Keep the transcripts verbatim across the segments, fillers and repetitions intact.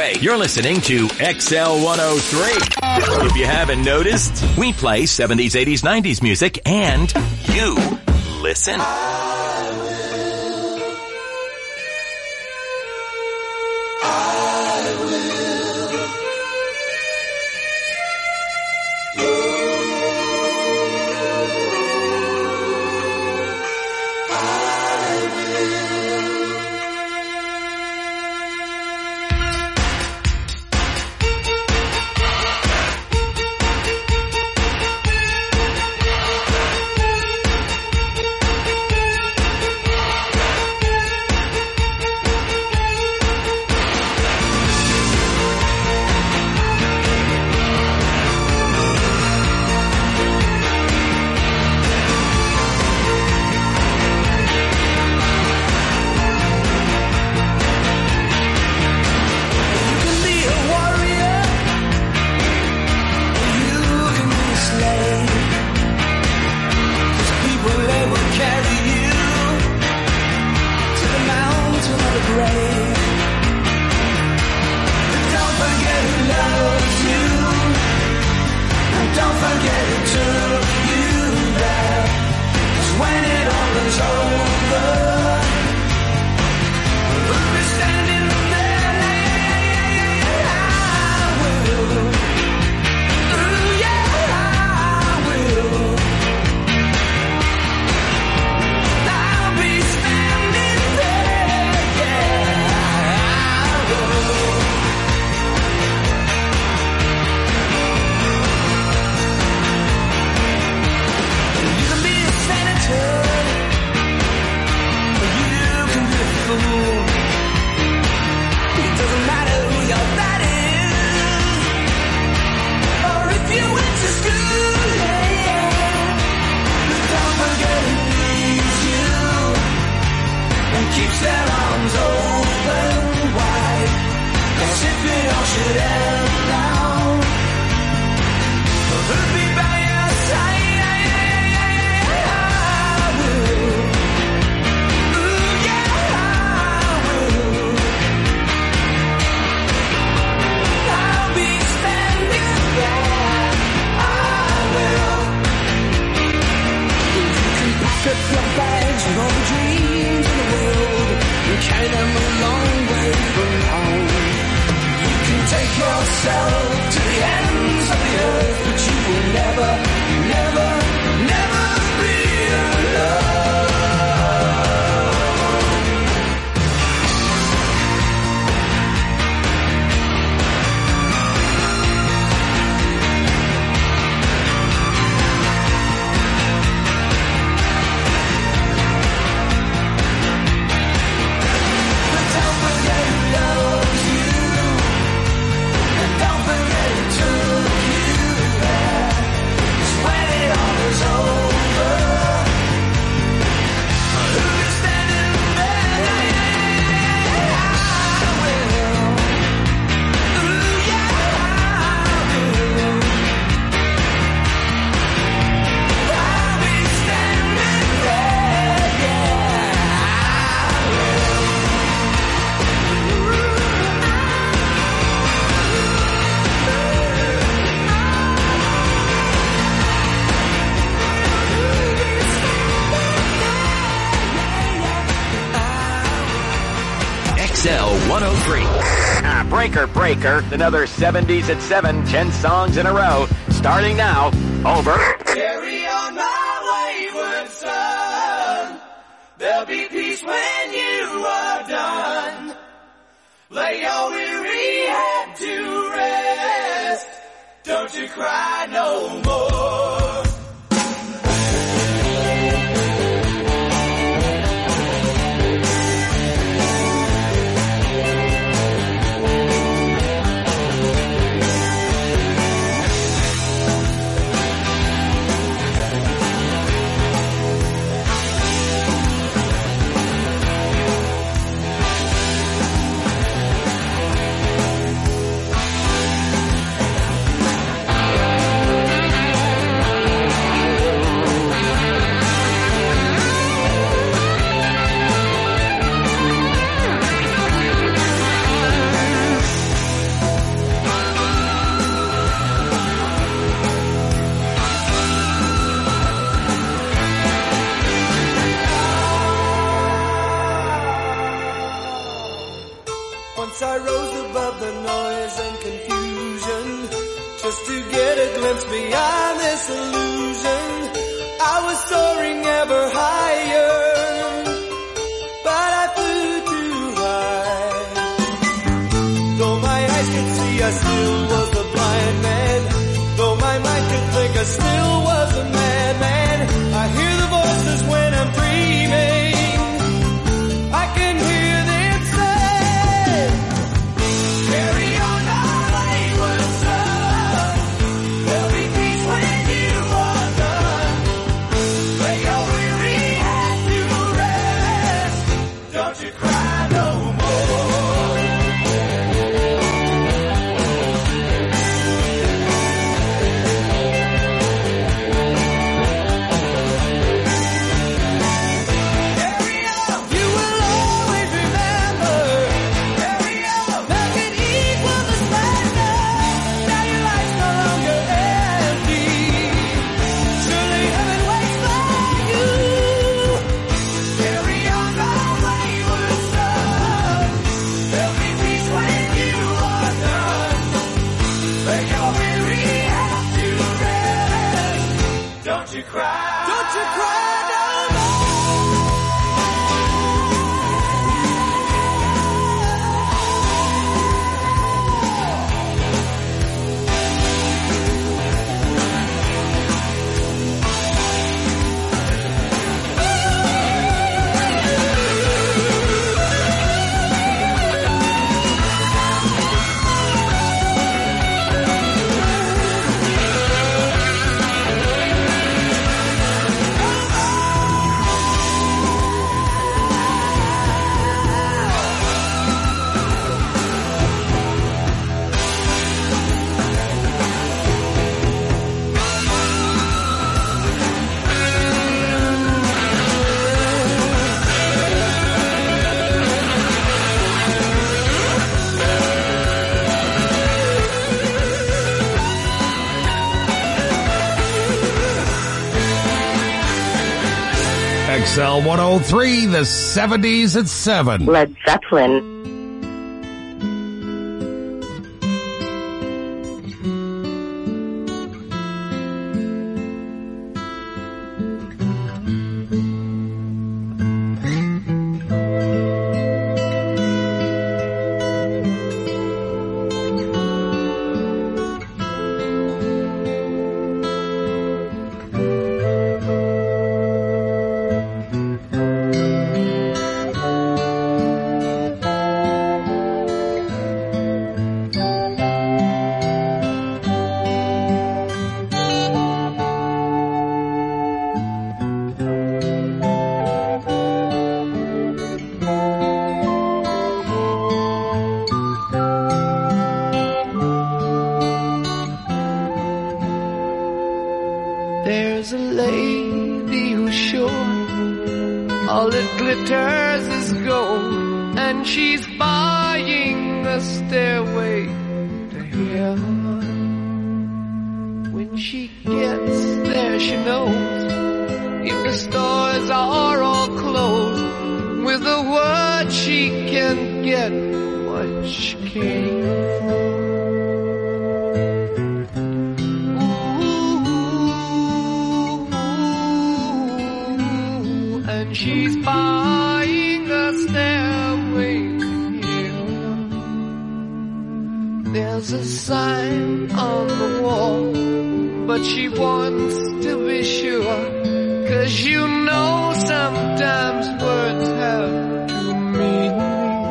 way. You're listening to X L one oh three. If you haven't noticed, we play seventies, eighties, nineties music, and you listen. Breaker, breaker, another seventies at seven, ten songs in a row, starting now, over. Carry on my wayward son, there'll be peace when you are done. Lay your weary head to rest, don't you cry no more. a glimpse beyond this illusion. I was soaring ever higher, but I flew too high. Though my eyes could see, I still was the blind man. Though my mind could think, I still was a madman. I hear the voices when I'm dreaming. I can hear them say, carry on our wayward son. There'll be peace when you are done. Lay your weary head to rest. Don't you cry no more. Don't you cry, don't you cry no X L one oh three, the seventies at seven. Led Zeppelin. There's a lady who's sure all that glitters is gold, and she's buying a stairway to heaven. When she gets there, she knows if the stores are all closed, with a word she can get what she came for. She's buying a stairway here. There's a sign on the wall, but she wants to be sure, 'cause you know sometimes words have two meanings.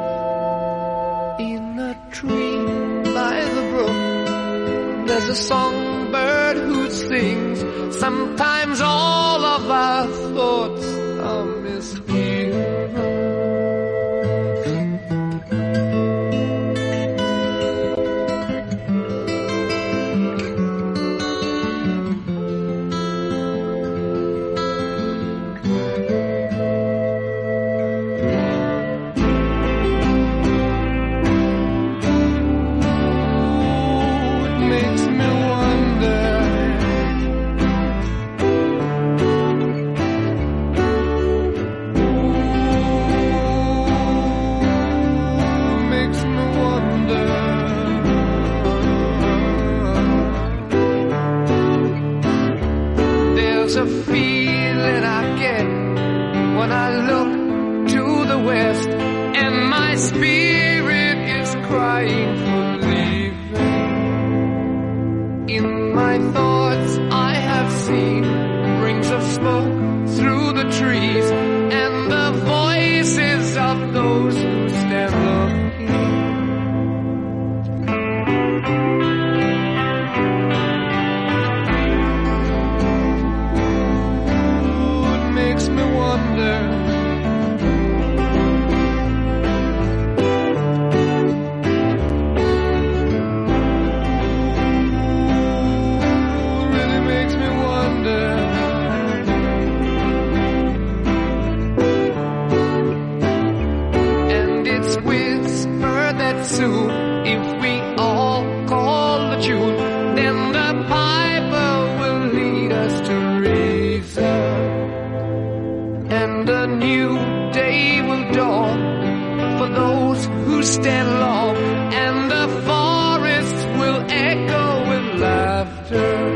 In a tree by the brook, there's a songbird who sings. Sometimes all of our thoughts are misgiven. It makes me wonder There's a feeling I get when I look to the west, and my spirit is crying for leaving. In my thoughts I have seen rings of smoke through the trees, and the voices of those who stand looking. If we all call the tune, then the piper will lead us to reason, and a new day will dawn for those who stand long, and the forests will echo with laughter.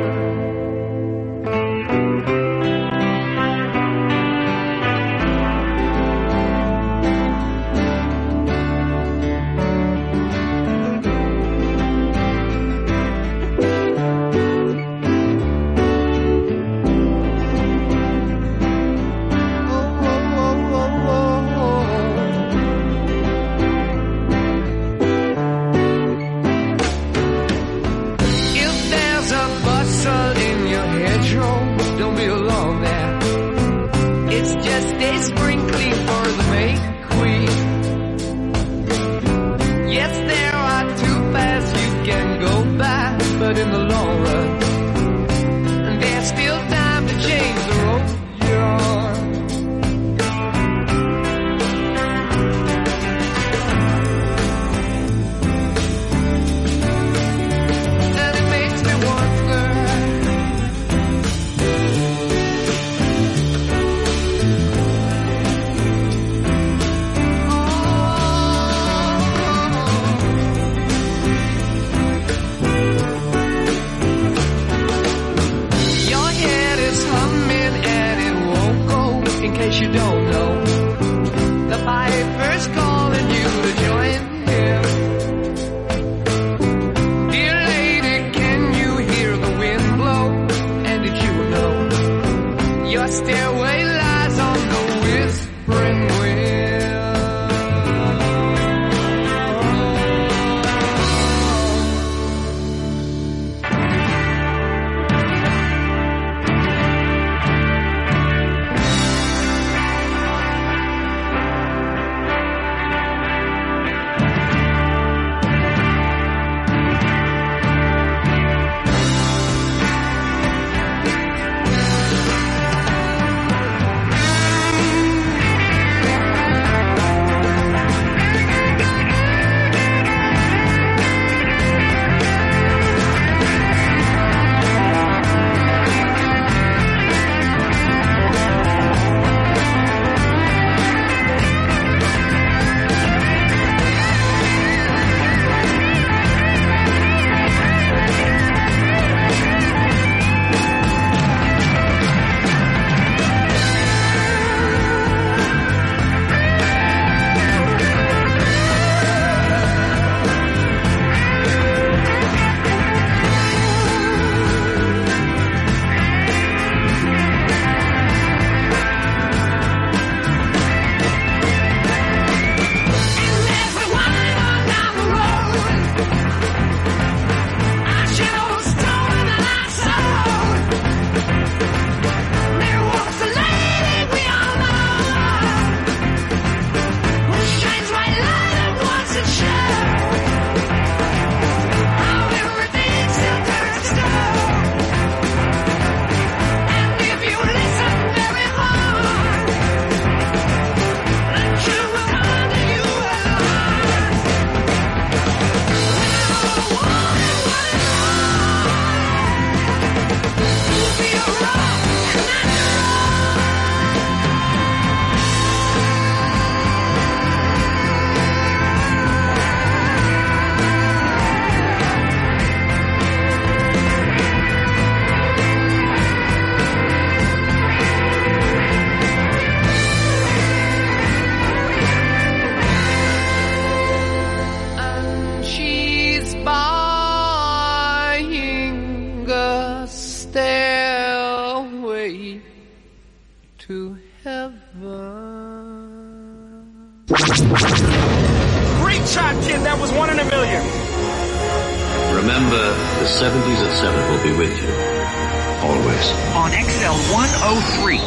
to heaven. Great shot, kid. That was one in a million. Remember, the seventies at seven will be with you. Always. On X L one oh three.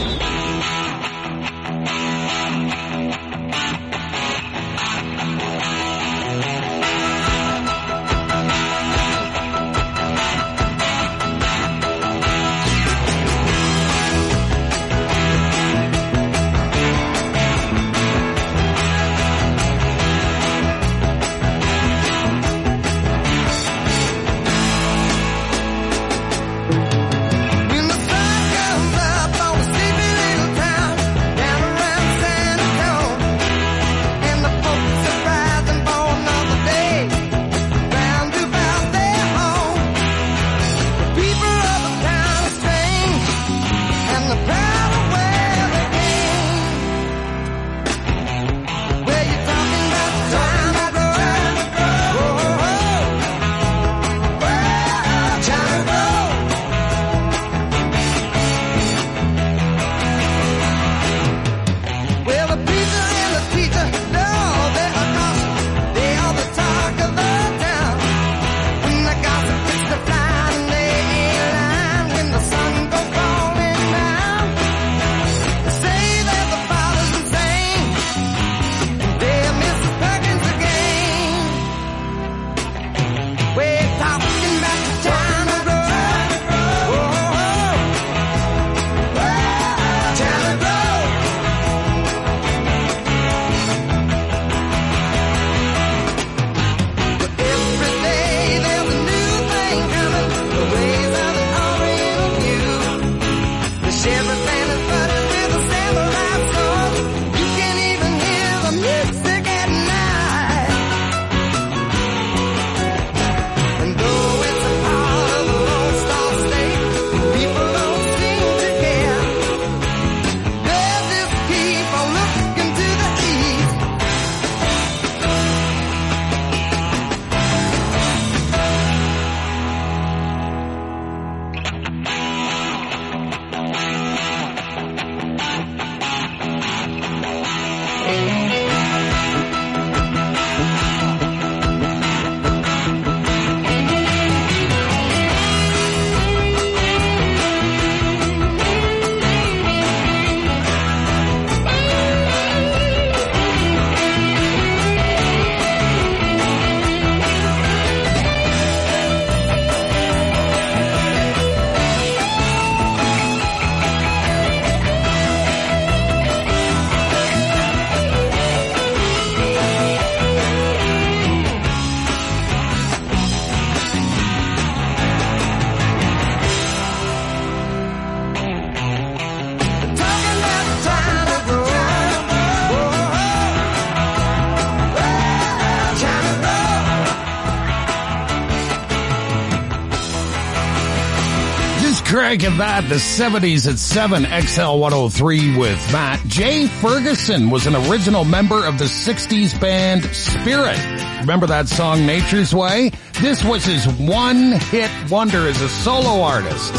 Cranking that, the seventies at seven, X L one oh three with Matt. Jay Ferguson was an original member of the sixties band Spirit. Remember that song, Nature's Way? This was his one-hit wonder as a solo artist.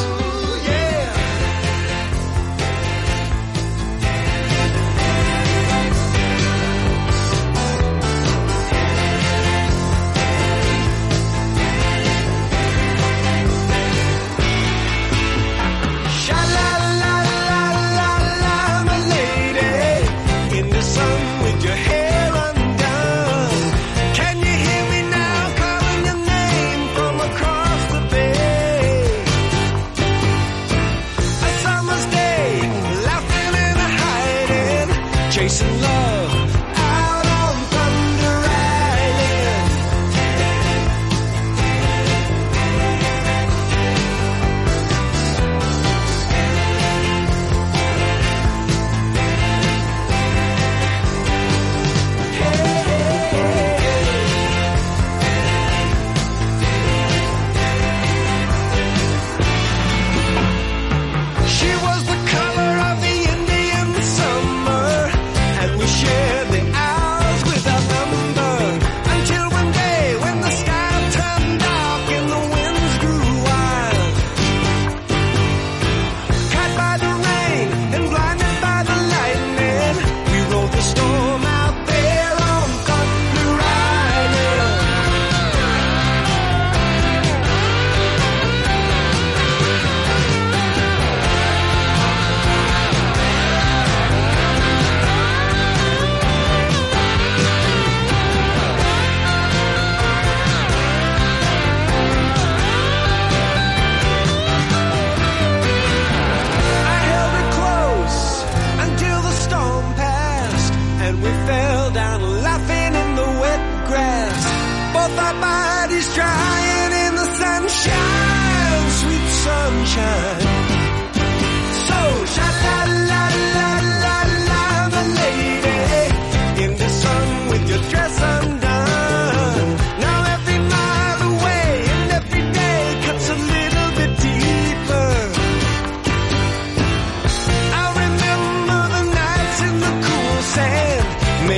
She was the color of the Indian summer, and we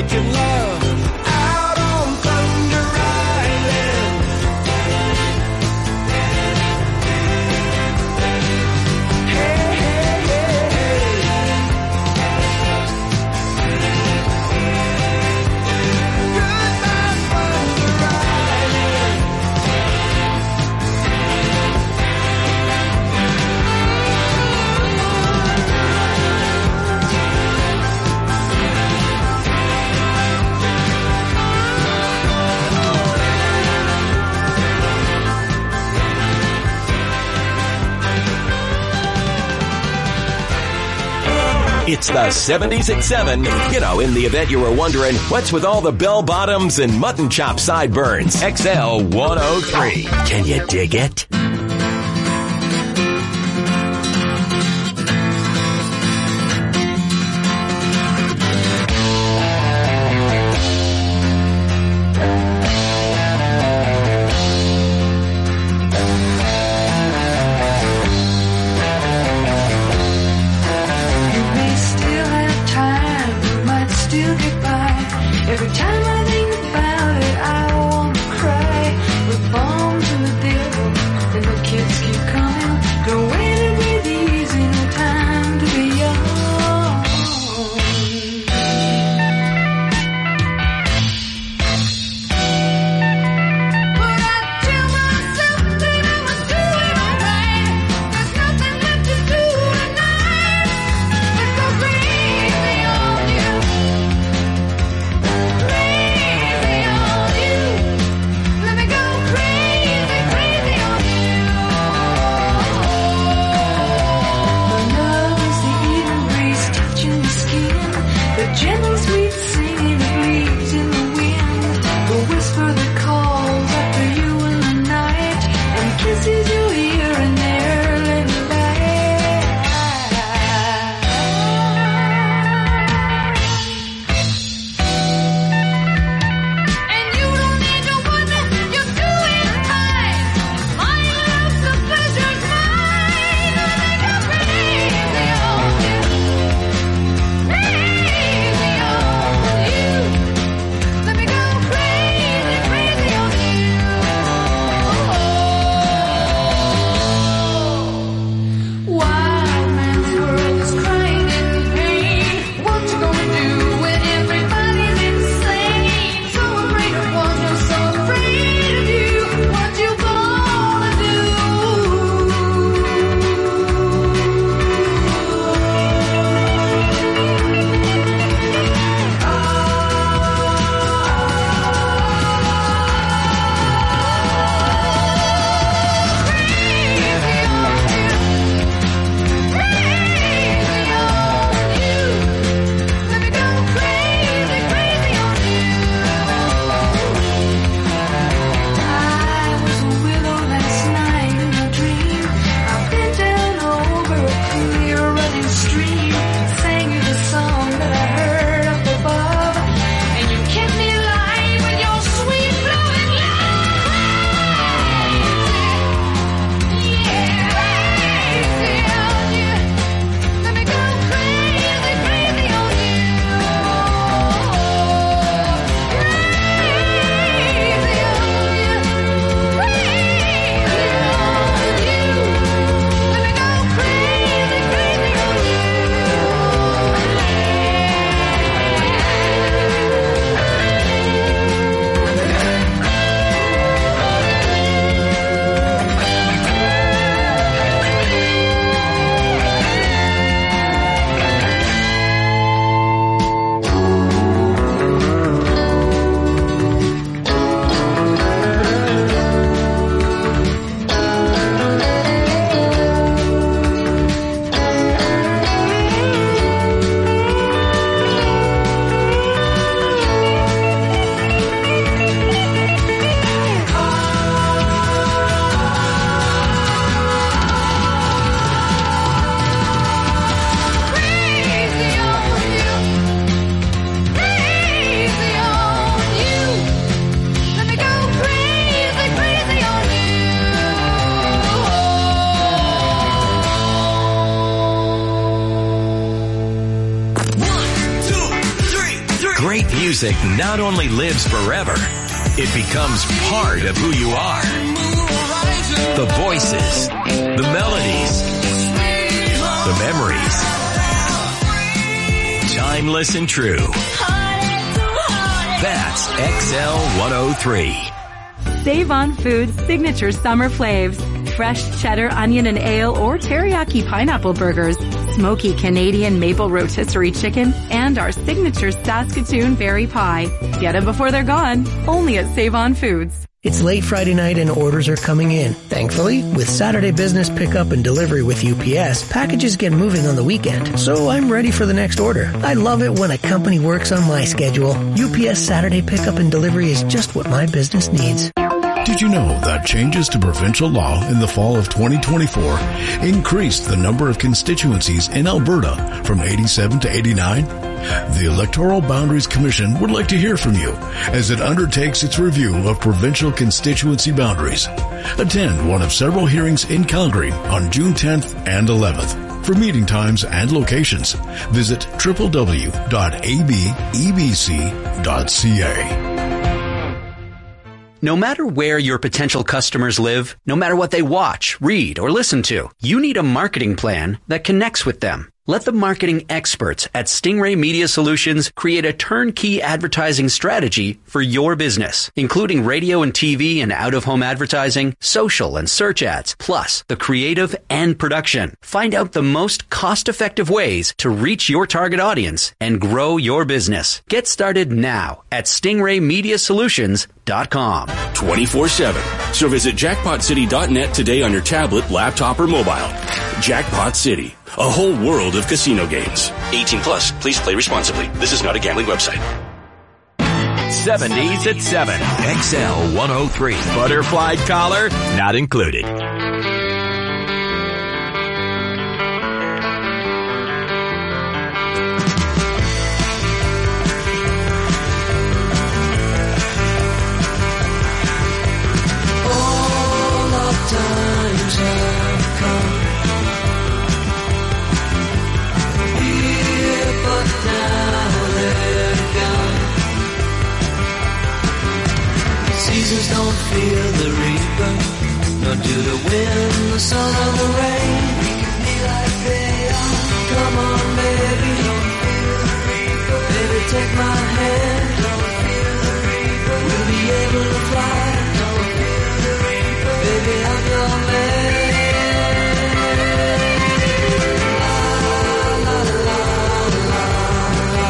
making love out on Thunder Island. Hey, hey, hey, hey. Goodbye, Thunder Island. It's the seventies at seven. You know, in the event you were wondering, what's with all the bell bottoms and mutton chop sideburns? X L one oh three. Can you dig it? You may still have time, you might still get by. Every time I think about it, I wanna cry. We're born to the devil, and music not only lives forever, it becomes part of who you are. The voices, the melodies, the memories. Timeless and true. That's X L one oh three. Save on Foods signature summer flavs. Fresh cheddar, onion, and ale or teriyaki pineapple burgers, smoky Canadian maple rotisserie chicken, and our signature Saskatoon berry pie. Get them before they're gone. Only at Save on Foods. It's late Friday night and orders are coming in. Thankfully, with Saturday business pickup and delivery with U P S, packages get moving on the weekend, so I'm ready for the next order. I love it when a company works on my schedule. U P S Saturday pickup and delivery is just what my business needs. Did you know that changes to provincial law in the fall of twenty twenty-four increased the number of constituencies in Alberta from eighty-seven to eighty-nine? The Electoral Boundaries Commission would like to hear from you as it undertakes its review of provincial constituency boundaries. Attend one of several hearings in Calgary on June tenth and eleventh. For meeting times and locations, visit w w w dot a b e b c dot c a. No matter where your potential customers live, no matter what they watch, read, or listen to, you need a marketing plan that connects with them. Let the marketing experts at Stingray Media Solutions create a turnkey advertising strategy for your business, including radio and T V and out-of-home advertising, social and search ads, plus the creative and production. Find out the most cost-effective ways to reach your target audience and grow your business. Get started now at stingray media solutions dot com. twenty-four seven. So visit jackpot city dot net today on your tablet, laptop, or mobile. Jackpot City. A whole world of casino games. eighteen plus. Please play responsibly. This is not a gambling website. seventies at seven. X L one oh three. Butterfly collar, not included. All of times have come. Seasons don't fear the reaper, nor do the wind, the sun, or the rain. We can be like they are. Come on, baby, don't fear the reaper. Baby, take my hand, don't fear the reaper. We'll be able to fly, don't fear the reaper. Baby, I'm your man. La, la, la, la, la.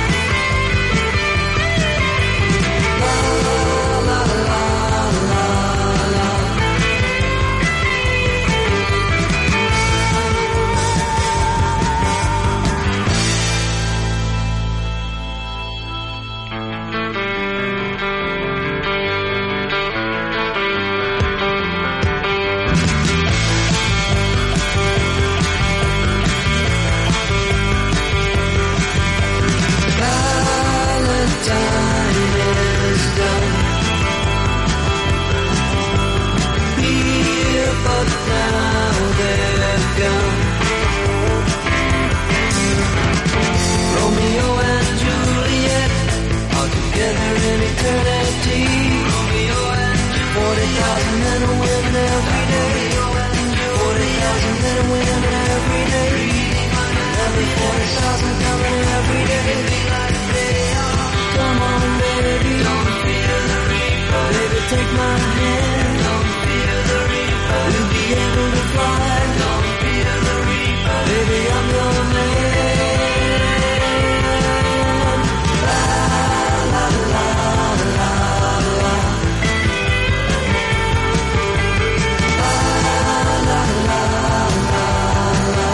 Take my hand, don't fear the reaper. We'll be able to fly, don't fear the reaper. Baby, I'm your man. La la la la la. La la la la la.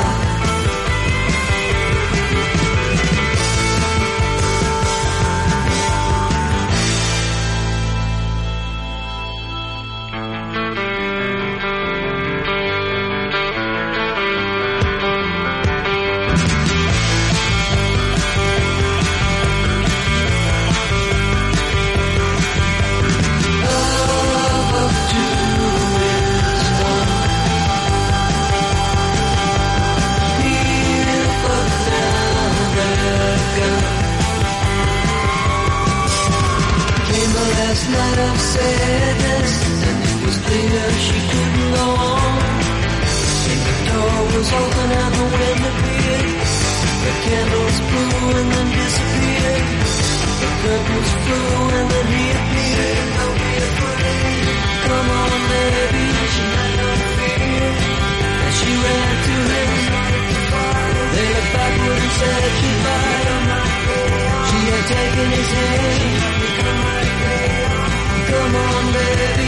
and then disappeared. The curtains flew and then he appeared. Don't be afraid. Come on, baby. She had no fear. And she ran to him. They looked backward and said goodbye. She had taken his hand. Come on, baby.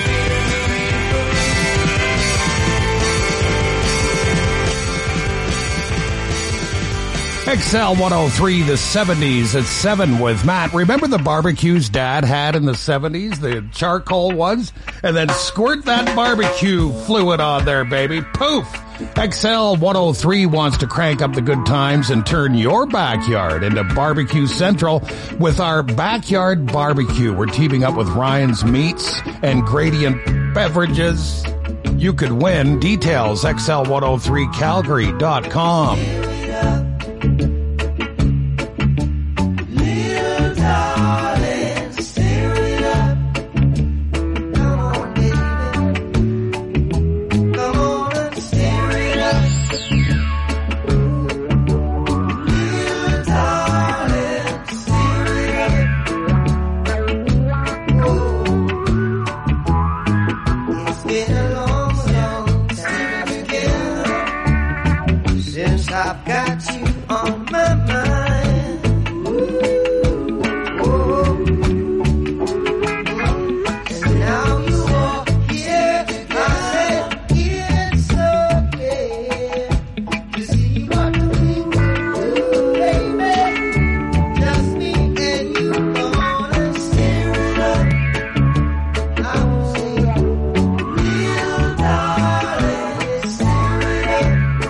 X L one oh three, the seventies at seven with Matt. Remember the barbecues Dad had in the seventies? The charcoal ones? And then squirt that barbecue fluid on there, baby. Poof! X L one oh three wants to crank up the good times and turn your backyard into Barbecue Central with our Backyard Barbecue. We're teaming up with Ryan's Meats and Gradient Beverages. You could win. Details, X L one oh three calgary dot com. I've got you on my mind. Ooh, ooh. And now you are here. I said it's okay to see what we do, baby. Just me and you gonna stir it up. I will say, real darling, stir it up.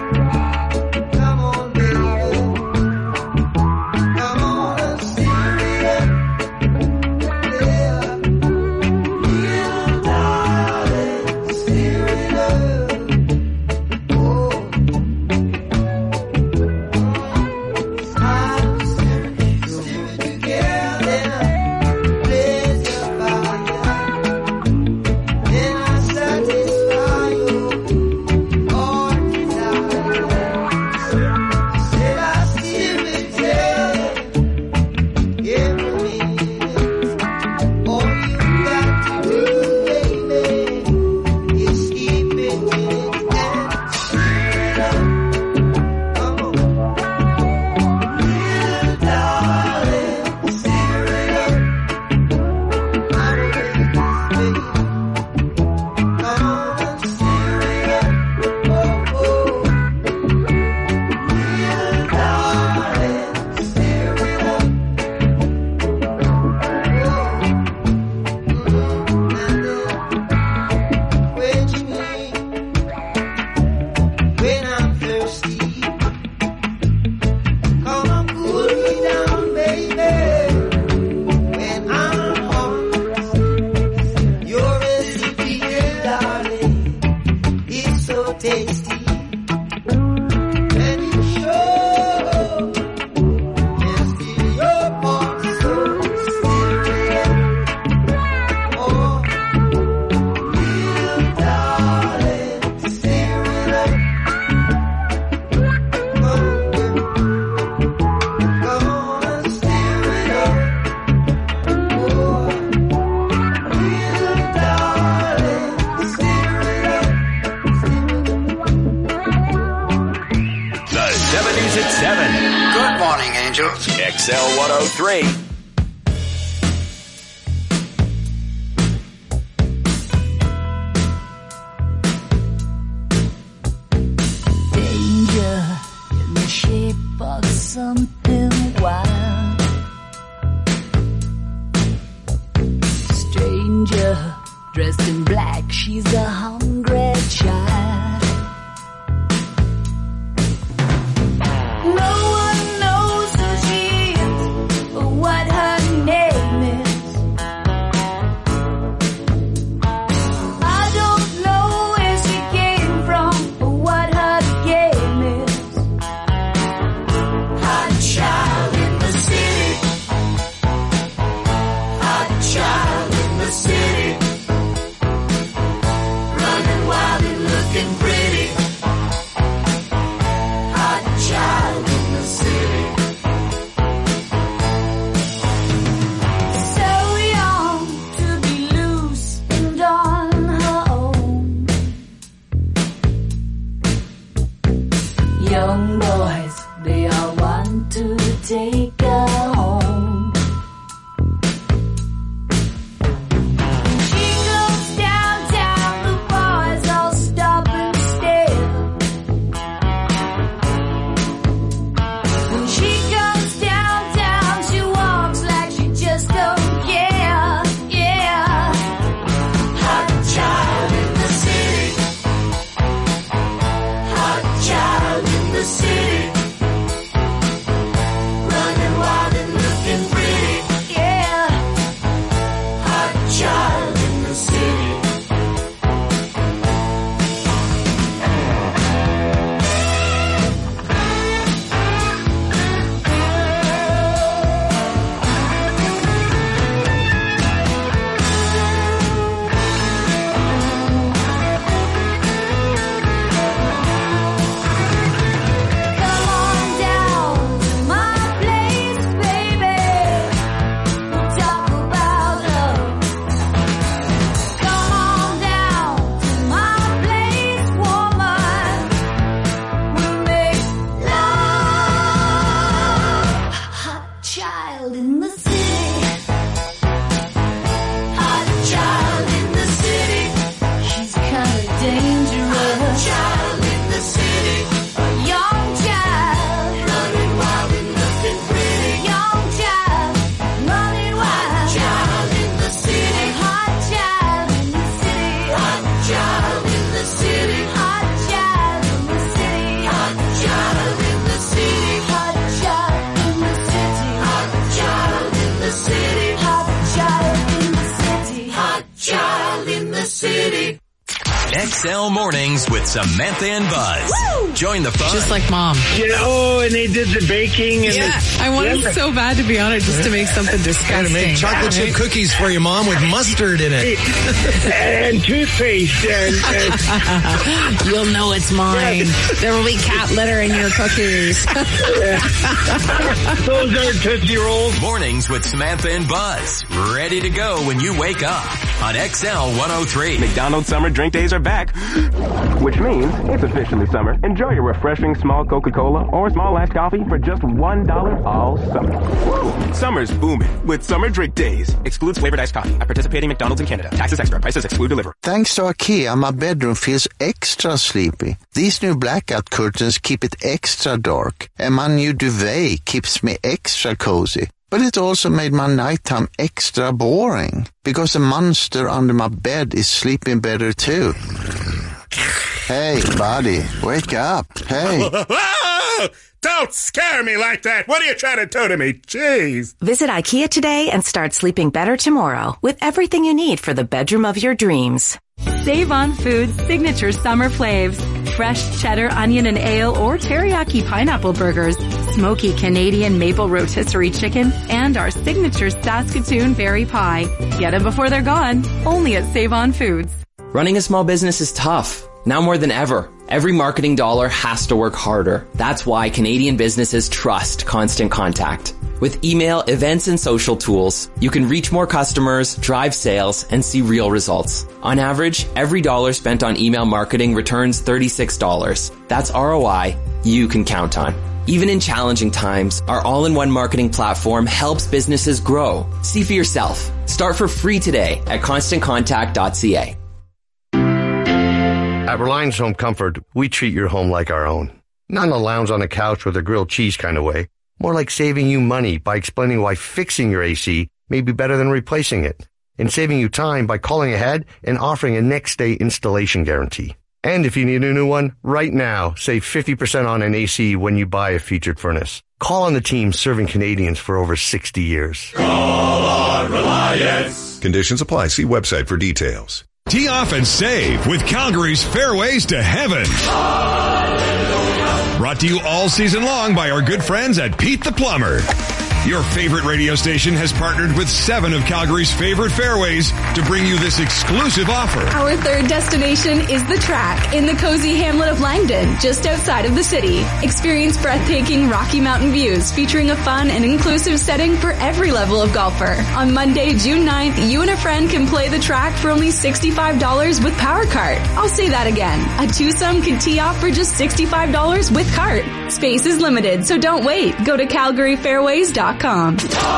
X L one oh three. boys, they all want to take her home. When she goes downtown, the boys all stop and stare. When she goes downtown, she walks like she just don't care. Yeah. Hot child in the city. Hot child in the city. Running wild and looking pretty. Yeah. Hot child in the city. Come on down to my place, baby. We'll talk about love. Come on down to my place, woman. We'll make love. Hot child in the city. Hot child in the city. She's kinda dangerous. Hot child in the city. A young child. Running wild and looking pretty. Young child. Running wild. Hot child in the city. Hot child in the city. Hot child in the city. Hot child in the city. Hot child in the city. Hot child in the city. Hot child in the city. Hot child in the city. Hot child in the city. X L Mornings with Samantha and Buzz. Join the fun. Just like mom. Yeah, oh, and they did the baking. And Yeah, the, I wanted so bad to be on it just to make something disgusting. Gotta make chocolate chip cookies for your mom with mustard in it. and toothpaste. And, and You'll know it's mine. There will be cat litter in your cookies. those are Tootsie Rolls. Mornings with Samantha and Buzz. Ready to go when you wake up on X L one oh three. McDonald's summer drink days are back, which means it's officially summer. Enjoy your refreshing small Coca-Cola or small iced coffee for just one dollar all summer. Woo! Summer's booming with summer drink days. Excludes flavored iced coffee at participating McDonald's in Canada. Taxes extra. Prices exclude delivery. Thanks to IKEA, my bedroom feels extra sleepy. These new blackout curtains keep it extra dark, and my new duvet keeps me extra cozy. But it also made my nighttime extra boring, because the monster under my bed is sleeping better too. Hey, buddy, wake up. Hey. Don't scare me like that. What are you trying to do to me? Jeez. Visit IKEA today and start sleeping better tomorrow with everything you need for the bedroom of your dreams. Save on Foods signature summer flaves. Fresh cheddar, onion, and ale or teriyaki pineapple burgers, smoky Canadian maple rotisserie chicken, and our signature Saskatoon berry pie. Get them before they're gone. Only at Save on Foods. Running a small business is tough. Now more than ever, every marketing dollar has to work harder. That's why Canadian businesses trust Constant Contact. With email, events, and social tools, you can reach more customers, drive sales, and see real results. On average, every dollar spent on email marketing returns thirty-six dollars. That's R O I you can count on. Even in challenging times, our all-in-one marketing platform helps businesses grow. See for yourself. Start for free today at constant contact dot c a. At Reliance Home Comfort, we treat your home like our own. Not in a lounge on a couch with a grilled cheese kind of way. More like saving you money by explaining why fixing your A C may be better than replacing it. And saving you time by calling ahead and offering a next-day installation guarantee. And if you need a new one, right now, save fifty percent on an A C when you buy a featured furnace. Call on the team serving Canadians for over sixty years. Call on Reliance. Conditions apply. See website for details. Tee off and save with Calgary's Fairways to Heaven. Hallelujah. Brought to you all season long by our good friends at Pete the Plumber. Your favorite radio station has partnered with seven of Calgary's favorite fairways to bring you this exclusive offer. Our third destination is The Track in the cozy hamlet of Langdon, just outside of the city. Experience breathtaking Rocky Mountain views featuring a fun and inclusive setting for every level of golfer. On Monday, June ninth, you and a friend can play The Track for only sixty-five dollars with Power Cart. I'll say that again. A twosome can tee off for just sixty-five dollars with Cart. Space is limited, so don't wait. Go to calgary fairways dot com.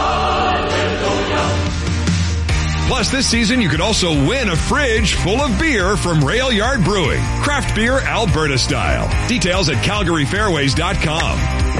Plus, this season you could also win a fridge full of beer from Rail Yard Brewing. Craft beer Alberta style. Details at calgary fairways dot com.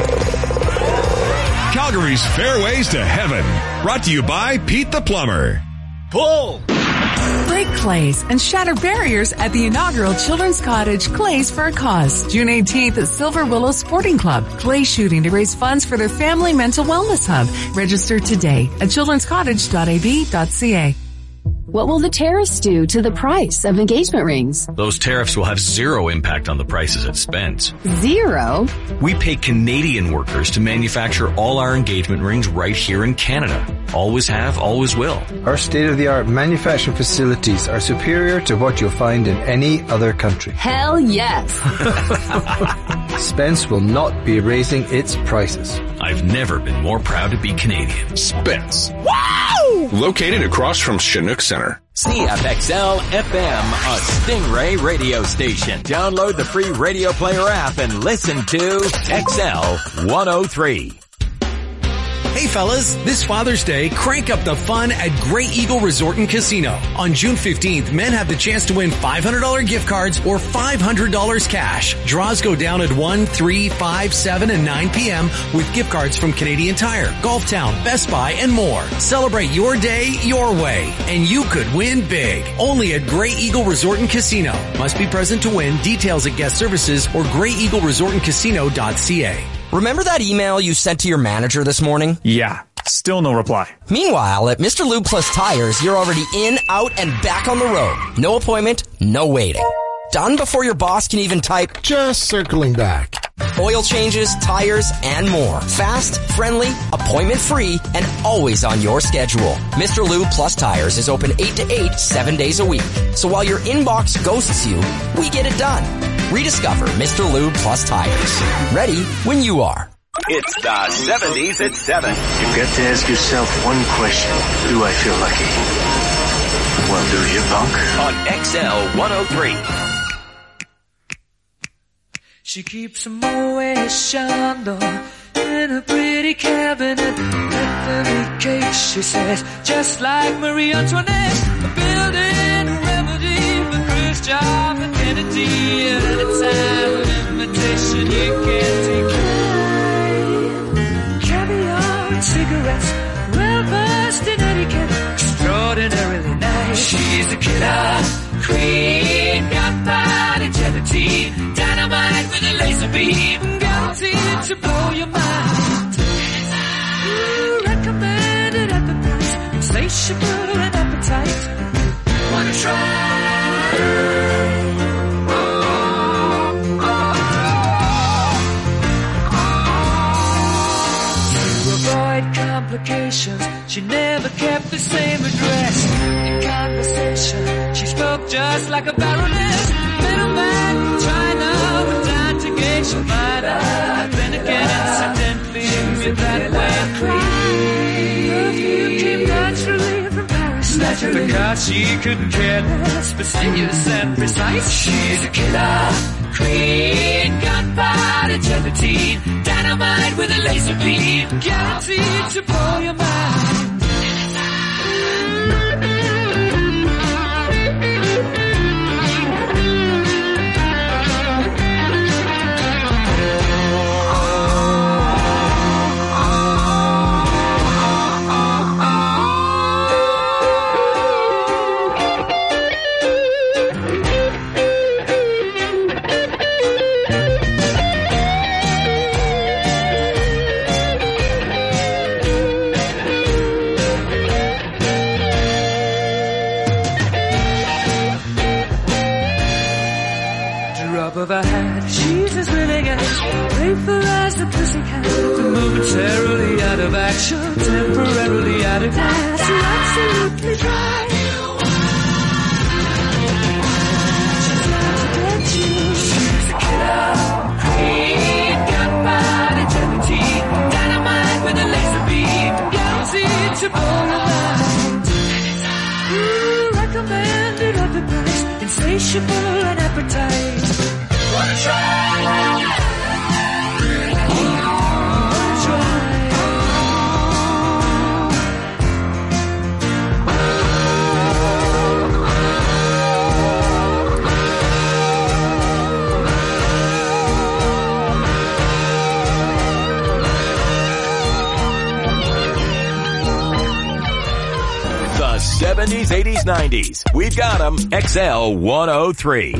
Calgary's Fairways to Heaven. Brought to you by Pete the Plumber. Pull! Break clays and shatter barriers at the inaugural Children's Cottage Clays for a Cause. June eighteenth at Silver Willow Sporting Club. Clay shooting to raise funds for their family mental wellness hub. Register today at childrens cottage dot a b dot c a. What will the tariffs do to the price of engagement rings? Those tariffs will have zero impact on the prices at Spence. Zero? We pay Canadian workers to manufacture all our engagement rings right here in Canada. Always have, always will. Our state-of-the-art manufacturing facilities are superior to what you'll find in any other country. Hell yes. Spence will not be raising its prices. I've never been more proud to be Canadian. Spence. Wow! Located across from Chinook Center. C F X L F M, a Stingray radio station. Download the free Radio Player app and listen to X L one oh three. Hey fellas, this Father's Day, crank up the fun at Grey Eagle Resort and Casino. On June fifteenth, men have the chance to win five hundred dollars gift cards or five hundred dollars cash. Draws go down at one, three, five, seven, and nine p.m. with gift cards from Canadian Tire, Golf Town, Best Buy, and more. Celebrate your day your way, and you could win big. Only at Grey Eagle Resort and Casino. Must be present to win. Details at guest services or grey eagle resort and casino dot c a. Remember that email you sent to your manager this morning? Yeah, still no reply. Meanwhile, at Mister Lube Plus Tires, you're already in, out, and back on the road. No appointment, no waiting. Done before your boss can even type, just circling back. Oil changes, tires, and more. Fast, friendly, appointment-free, and always on your schedule. Mister Lube Plus Tires is open eight to eight, seven days a week. So while your inbox ghosts you, we get it done. Rediscover Mister Lube Plus Tires. Ready when you are. It's the seventies at seven. You've got to ask yourself one question. Do I feel lucky? Well, do you, punk? On X L one oh three. She keeps a Moet Chandon in a pretty cabinet. Anthony cake, she says, just like Marie Antoinette. A building a remedy for Khrushchev and Kennedy. At a time of invitation you can't take. Caviar and cigarettes, well versed in etiquette, extraordinarily nice. She's a killer queen, gunpowder gelatine, dynamite with a laser beam, guaranteed to blow your mind. Ooh, recommended at the price, insatiable and appetite. Wanna try? To avoid complications, she never kept the same address. In conversation, she spoke just like a baroness. Middleman from China, but down to gauge she'll find out. Then again, incidentally, with that way. Perfume came naturally from Paris. Naturally. Because she couldn't care less, fastidious and precise. She's a killer queen, gunpowder gelatine, dynamite with a laser beam, guaranteed to blow your mind. attraction, temporarily out of glass, you're absolutely dry. She's out to get you. She's a killer. Hey, gunpowder, gelatine, dynamite with a laser beam, guaranteed to blow the mind. Ooh, recommended at the price, insatiable and appetite. Wanna try? seventies, eighties, nineties. We've got them. X L one oh three.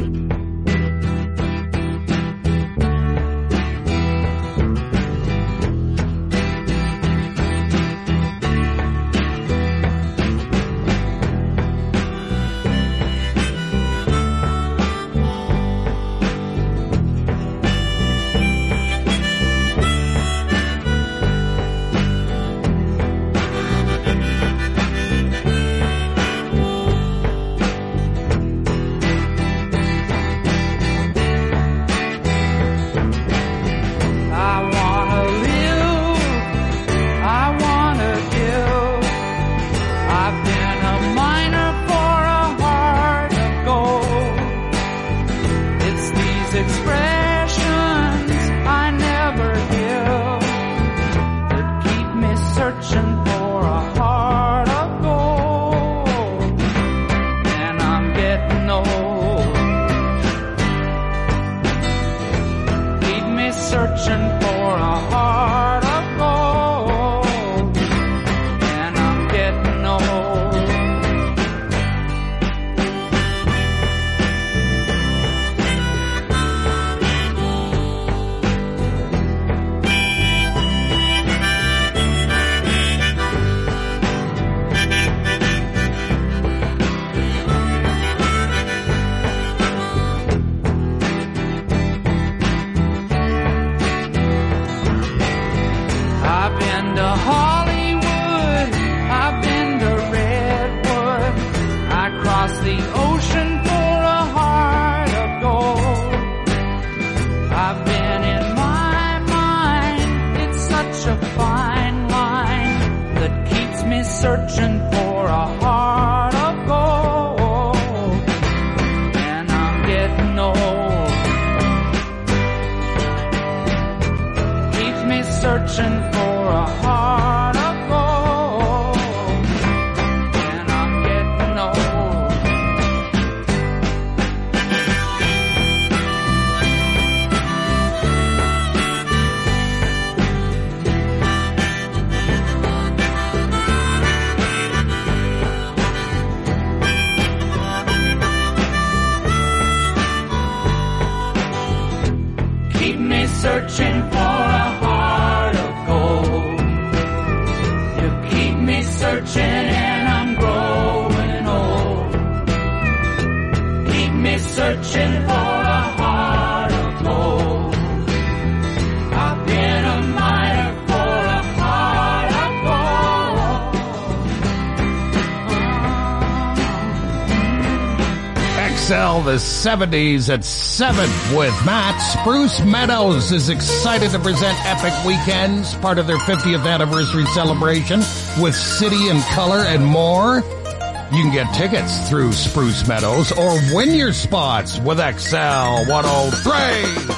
The seventies at seven with Matt. Spruce Meadows is excited to present Epic Weekends, part of their fiftieth anniversary celebration with City and Color and more. You can get tickets through Spruce Meadows or win your spots with X L one oh three.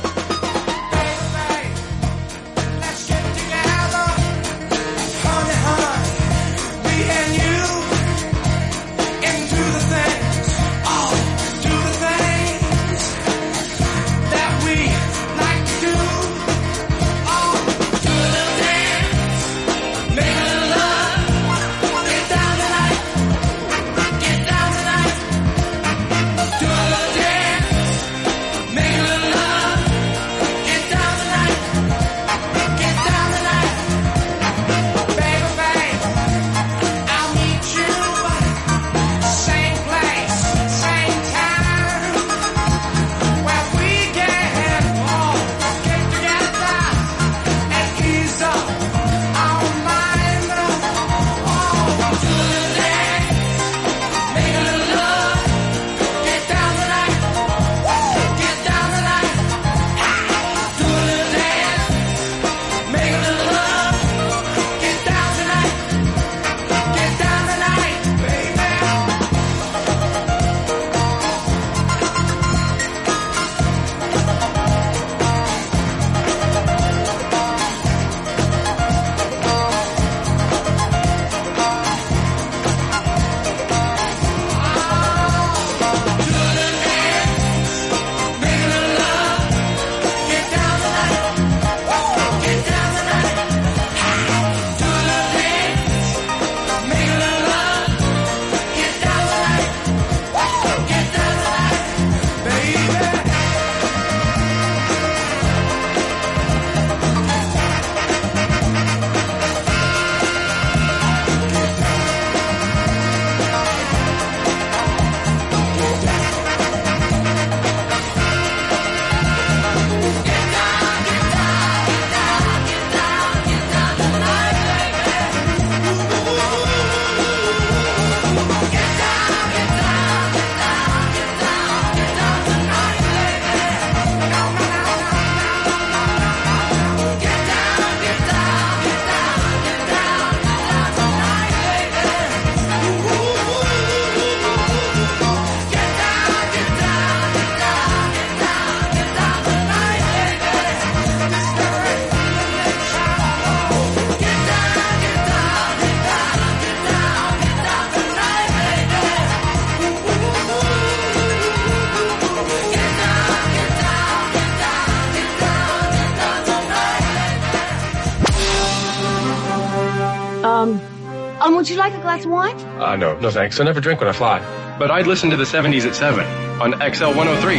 Um, um, would you like a glass of wine? Uh, no, no thanks. I never drink when I fly. But I'd listen to the seventies at seven on X L one oh three.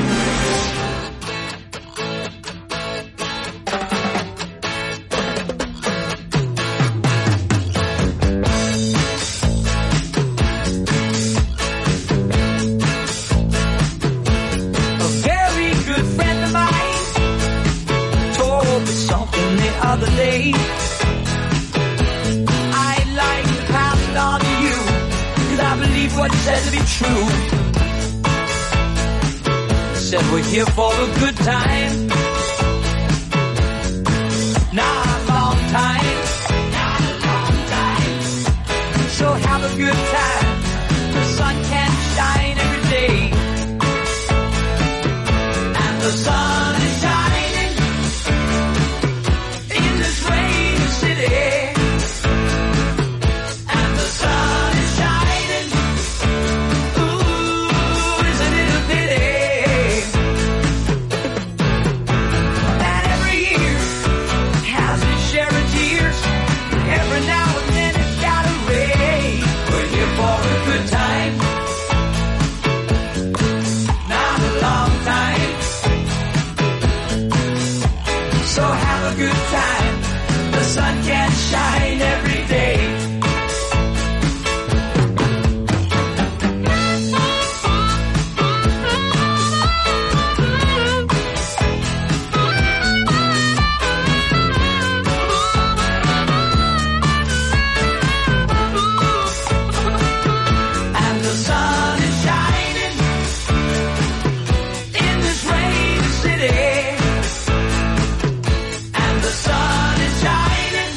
We're here for a good time. Not a long time. Not a long time. So have a good time. The sun can shine every day. And the sun is shining in this rainy city. And the sun is shining. Ooh, isn't it a pity? Shine every day. And the sun is shining in this rainy city. And the sun is shining.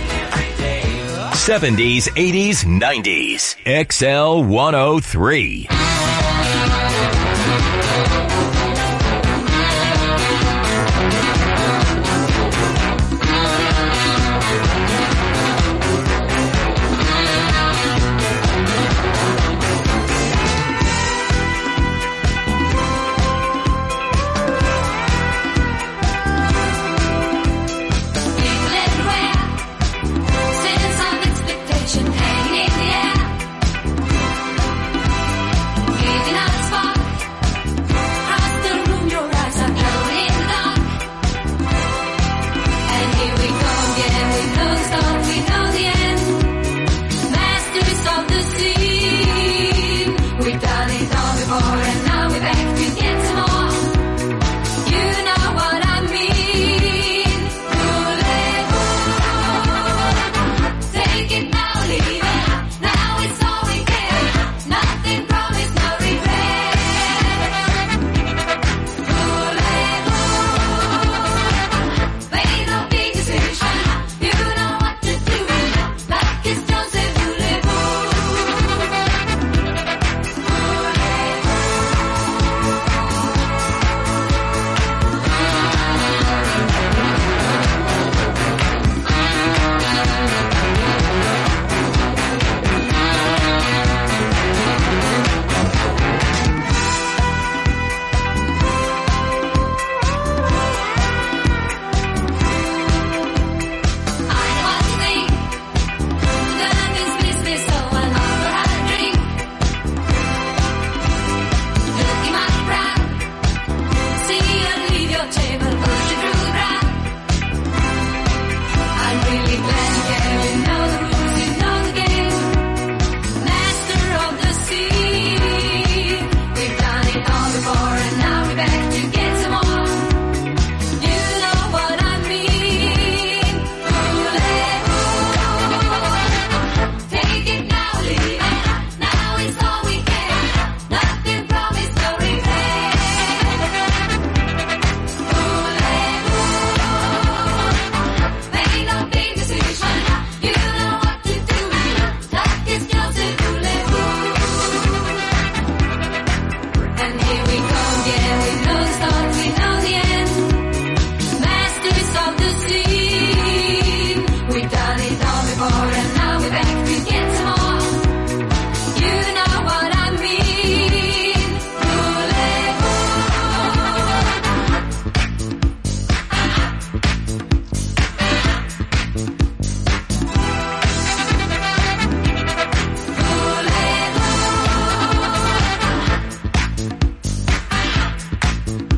seventies, eighties, nineties. X L one oh three.